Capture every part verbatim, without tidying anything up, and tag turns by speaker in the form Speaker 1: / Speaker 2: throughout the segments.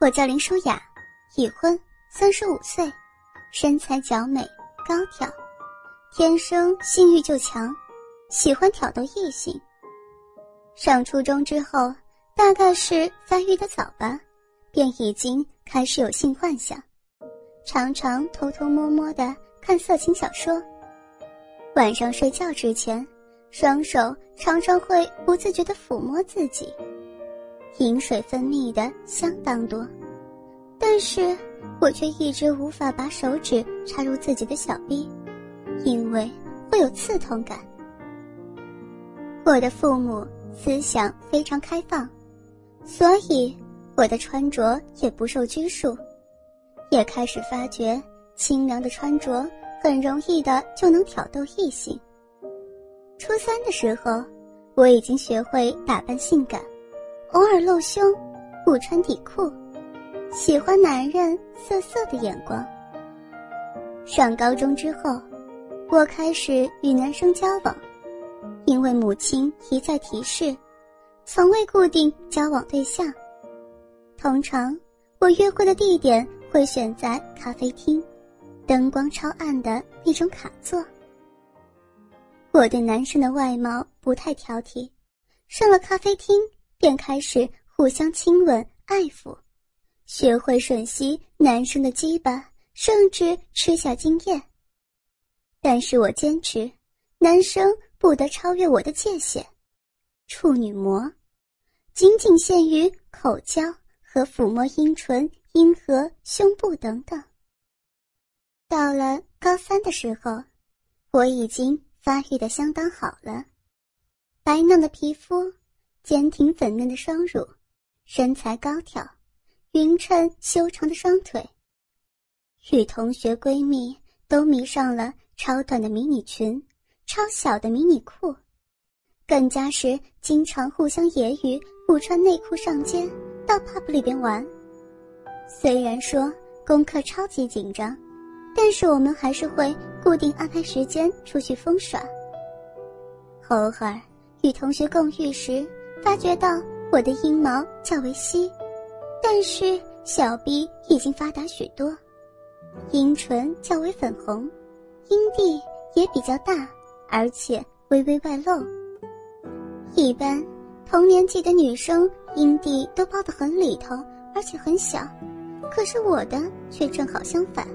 Speaker 1: 我叫林舒雅，已婚，三十五岁，身材较美，高挑，天生性欲就强，喜欢挑逗异性。上初中之后，大概是发育的早吧，便已经开始有性幻想，常常偷偷摸摸地看色情小说。晚上睡觉之前，双手常常会不自觉地抚摸自己，饮水分泌的相当多，但是我却一直无法把手指插入自己的小臂，因为会有刺痛感。我的父母思想非常开放，所以我的穿着也不受拘束，也开始发觉清凉的穿着很容易的就能挑逗异性。初三的时候，我已经学会打扮性感，偶尔露胸，不穿底裤，喜欢男人色色的眼光。上高中之后，我开始与男生交往，因为母亲一再提示，从未固定交往对象。通常我约会的地点会选在咖啡厅，灯光超暗的那种卡座。我对男生的外貌不太挑剔，上了咖啡厅便开始互相亲吻爱抚，学会吮吸男生的鸡巴，甚至吃下精液。但是我坚持，男生不得超越我的界限。处女膜仅仅限于口交和抚摸阴唇、阴核、胸部等等。到了高三的时候，我已经发育得相当好了，白嫩的皮肤，坚挺粉嫩的双乳，身材高挑，匀称修长的双腿。与同学闺蜜都迷上了超短的迷你裙、超小的迷你裤，更加是经常互相揶揄不穿内裤上街，到 pub 里边玩。虽然说功课超级紧张，但是我们还是会固定安排时间出去疯耍。偶尔与同学共浴时，发觉到我的阴毛较为稀，但是小臂已经发达许多，阴唇较为粉红，阴蒂也比较大，而且微微外露。一般同年纪的女生阴蒂都包得很里头，而且很小，可是我的却正好相反。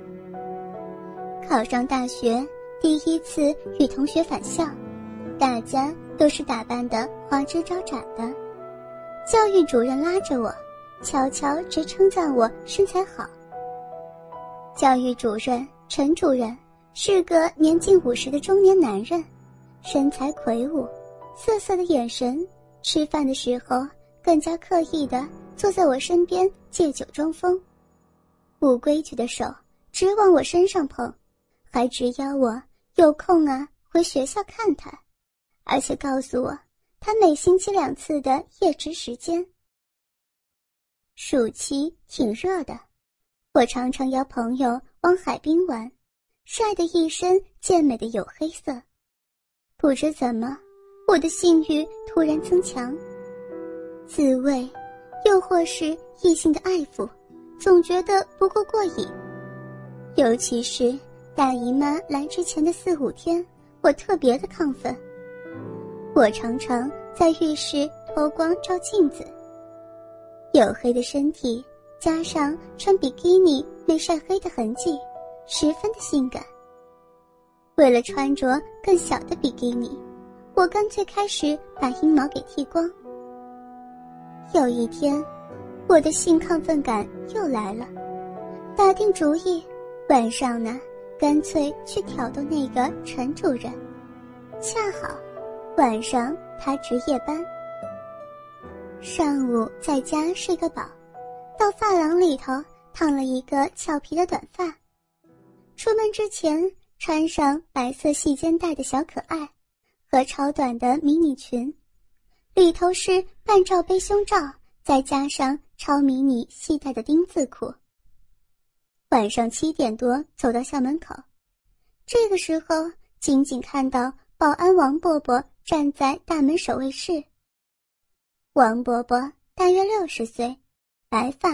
Speaker 1: 考上大学，第一次与同学返校，大家都是打扮得花枝招展的。教育主任拉着我，悄悄直称赞我身材好。教育主任陈主任是个年近五十的中年男人，身材魁梧，涩涩的眼神，吃饭的时候更加刻意地坐在我身边借酒装疯，不规矩的手直往我身上碰，还直邀我有空啊回学校看他，而且告诉我他每星期两次的夜职时间。暑期挺热的，我常常邀朋友往海滨玩，晒得一身健美的黝黑色。不知怎么，我的性欲突然增强，自慰又或是异性的爱抚，总觉得不够过瘾。尤其是大姨妈来之前的四五天，我特别的亢奋。我常常在浴室脱光照镜子，黝黑的身体加上穿比基尼没晒黑的痕迹，十分的性感。为了穿着更小的比基尼，我干脆开始把阴毛给剃光。有一天，我的性亢奋感又来了，打定主意，晚上呢，干脆去挑逗那个陈主任。恰好晚上他值夜班，上午在家睡个饱，到发廊里头烫了一个俏皮的短发，出门之前穿上白色细肩带的小可爱和超短的迷你裙，里头是半罩杯胸罩，再加上超迷你细带的丁字裤。晚上七点多走到校门口，这个时候仅仅看到保安王伯伯站在大门守卫室。王伯伯大约六十岁，白发，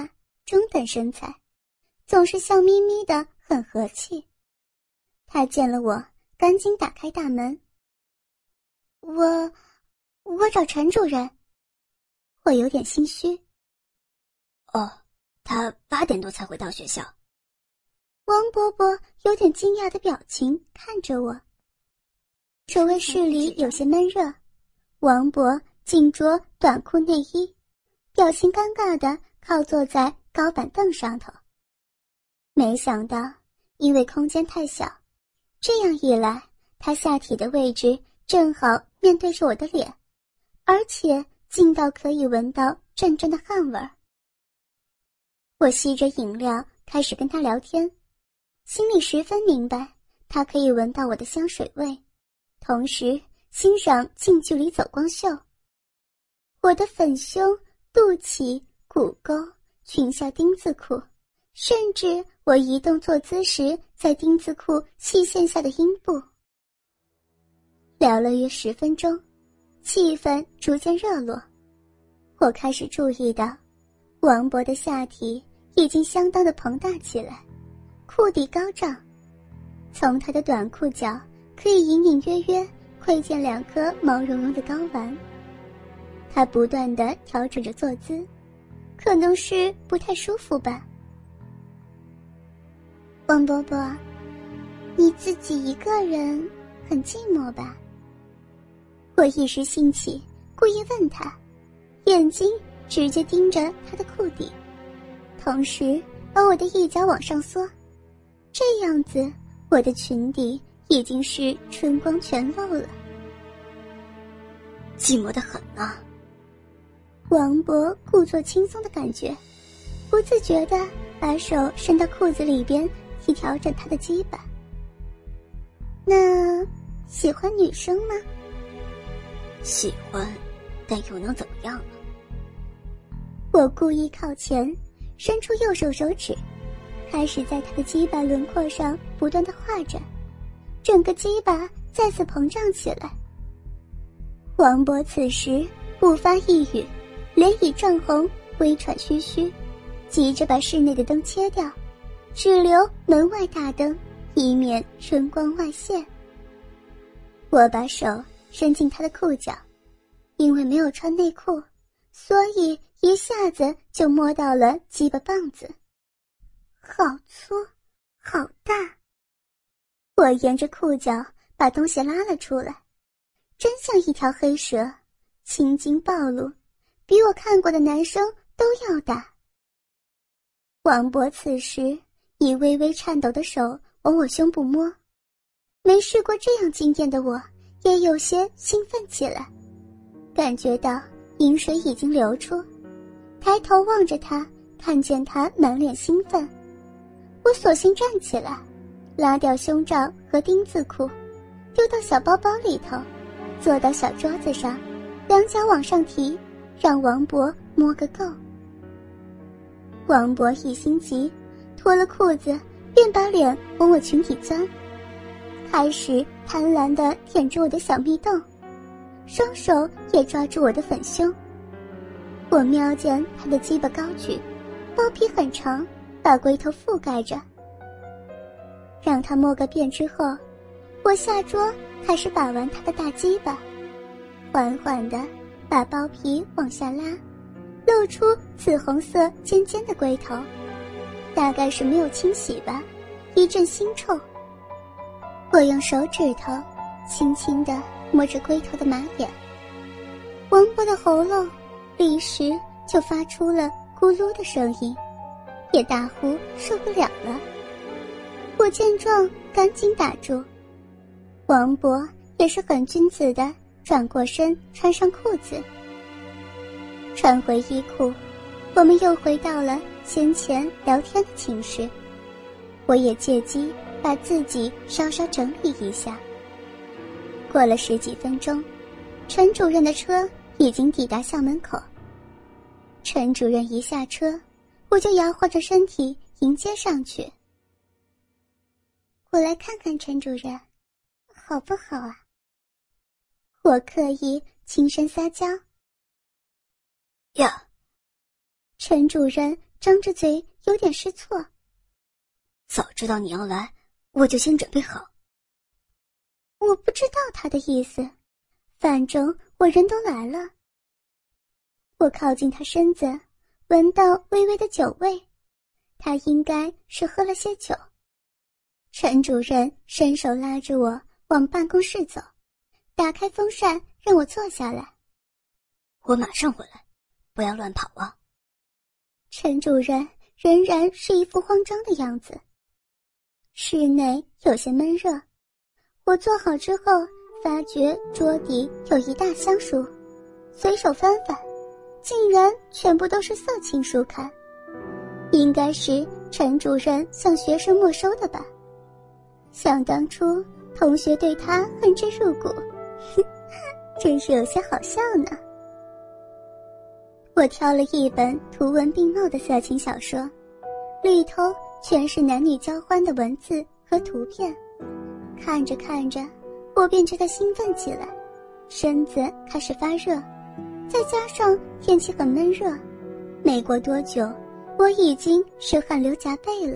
Speaker 1: 中等身材，总是笑眯眯的，很和气。他见了我，赶紧打开大门。我我找陈主任。我有点心虚。
Speaker 2: 哦，他八点多才会到学校。
Speaker 1: 王伯伯有点惊讶的表情看着我。守卫室里有些闷热，王伯仅着短裤内衣，表情尴尬地靠坐在高板凳上头。没想到因为空间太小，这样一来，他下体的位置正好面对着我的脸，而且近到可以闻到阵阵的汗味儿。我吸着饮料开始跟他聊天，心里十分明白他可以闻到我的香水味，同时欣赏近距离走光秀。我的粉胸、肚脐、骨沟、裙下丁字裤，甚至我移动坐姿时在丁字裤细线下的阴部。聊了约十分钟，气氛逐渐热络。我开始注意到王勃的下体已经相当的膨大起来，裤底高涨，从他的短裤脚可以隐隐约约窥见两颗毛茸茸的睾丸。他不断地调整着坐姿，可能是不太舒服吧。王伯伯，你自己一个人很寂寞吧？我一时兴起，故意问他，眼睛直接盯着他的裤底，同时把我的一角往上缩，这样子我的裙底已经是春光全露了。
Speaker 2: 寂寞得很啊。
Speaker 1: 王勃故作轻松的感觉，不自觉地把手伸到裤子里边去调整他的鸡巴。那喜欢女生吗？
Speaker 2: 喜欢，但又能怎么样呢？
Speaker 1: 我故意靠前，伸出右手手指，开始在他的鸡巴轮廓上不断地画着，整个鸡巴再次膨胀起来。王勃此时不发一语，脸已涨红，微喘吁吁，急着把室内的灯切掉，只留门外大灯，以免春光外泄。我把手伸进他的裤脚，因为没有穿内裤，所以一下子就摸到了鸡巴棒子，好粗，好大。我沿着裤脚把东西拉了出来，真像一条黑蛇，青筋暴露，比我看过的男生都要大。王勃此时以微微颤抖的手往我胸部摸，没试过这样惊艳的我也有些兴奋起来，感觉到饮水已经流出，抬头望着他，看见他满脸兴奋，我索性站起来，拉掉胸罩和丁字裤，丢到小包包里头，坐到小桌子上，两脚往上提，让王勃摸个够。王勃一心急，脱了裤子便把脸往我裙底钻，开始贪婪地舔着我的小蜜洞，双手也抓住我的粉胸。我瞄见他的鸡巴高举，包皮很长，把龟头覆盖着。让他摸个遍之后，我下桌开始把玩他的大鸡巴，缓缓地把包皮往下拉，露出紫红色尖尖的龟头，大概是没有清洗吧，一阵腥臭。我用手指头轻轻地摸着龟头的马眼，王勃的喉咙立时就发出了咕噜的声音，也大呼受不了了。我见状赶紧打住，王勃也是很君子的转过身穿上裤子。穿回衣裤，我们又回到了先前聊天的寝室，我也借机把自己稍稍整理一下。过了十几分钟，陈主任的车已经抵达校门口。陈主任一下车，我就摇晃着身体迎接上去。我来看看陈主任，好不好啊？我刻意轻声撒娇。
Speaker 2: 呀，
Speaker 1: 陈主任张着嘴有点失措。
Speaker 2: 早知道你要来，我就先准备好。
Speaker 1: 我不知道他的意思，反正我人都来了。我靠近他身子，闻到微微的酒味，他应该是喝了些酒。陈主任伸手拉着我往办公室走，打开风扇让我坐下来。
Speaker 2: 我马上回来，不要乱跑啊。
Speaker 1: 陈主任仍然是一副慌张的样子。室内有些闷热，我坐好之后发觉桌底有一大箱书，随手翻翻，竟然全部都是色情书刊，应该是陈主任向学生没收的吧。想当初同学对他恨之入骨，真是有些好笑呢。我挑了一本图文并茂的色情小说，里头全是男女交欢的文字和图片，看着看着我便觉得兴奋起来，身子开始发热，再加上天气很闷热，没过多久我已经是汗流浃背了。